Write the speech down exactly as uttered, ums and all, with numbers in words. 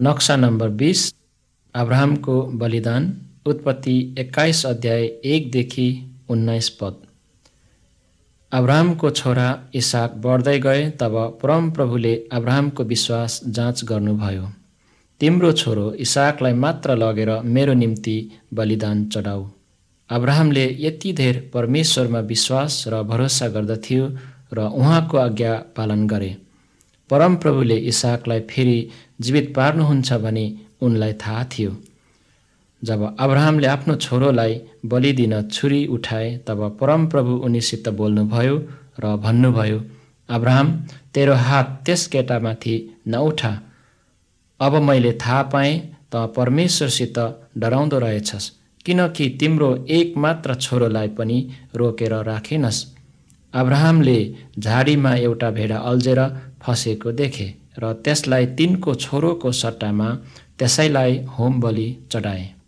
नक्सा नम्बर बीस, अब्राहमको बलिदान। उत्पत्ति एक्काइस अध्याय एकदेखि उन्नाइस पद। अब्राहमको छोरा इसाक बढ्दै गए, तब परमप्रभुले अब्राहमको विश्वास जाँच गर्नुभयो। तिम्रो छोरो इसाकलाई मात्र लगेर मेरो निम्ति बलिदान चढाऊ। अब्राहमले यति धेर परमेश्वरमा विश्वास र भरोसा गर्दथ्यो र उहाँको आज्ञा पालन गरे। परमप्रभुले इसाकलाई फेरि जीवित पार्नुहुन्छ भनी उनलाई थाहा थियो। जब अब्राहमले आफ्नो छोरोलाई बलि दिन छुरी उठाए, तब परमप्रभु उनीसित बोल्नुभयो र भन्नुभयो, अब्राहम, तेरो हात त्यस केटामाथि नउठा। अब मैले थाहा पाएँ त परमेश्वरसित डराउँदो रहेछस्, किनकि तिम्रो एक मात्र छोरोलाई पनि रोकेर राखेनस्। अब्राहमले झाडीमा एउटा भेडा अल्झेर फसेको देखे र त्यसलाई तिनको छोरोको सट्टामा त्यसैलाई होम बलि चढाए।